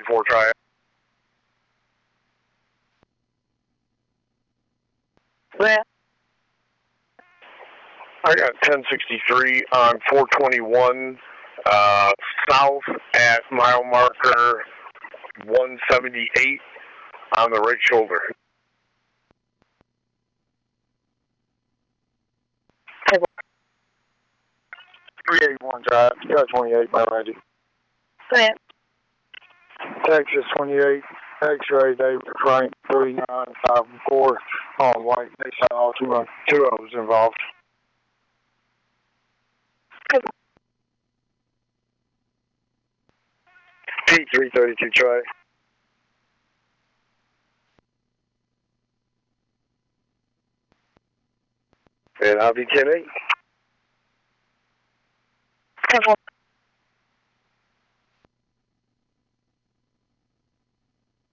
4 try. Where? I got 1063 on 421 south at mile marker 178 on the right shoulder. 381 drive, got 28 by Reggie. Where? Texas 28, X-ray, David Frank, 3954 on white. They shot all two of us involved. P332 try. And I'll be 10-8.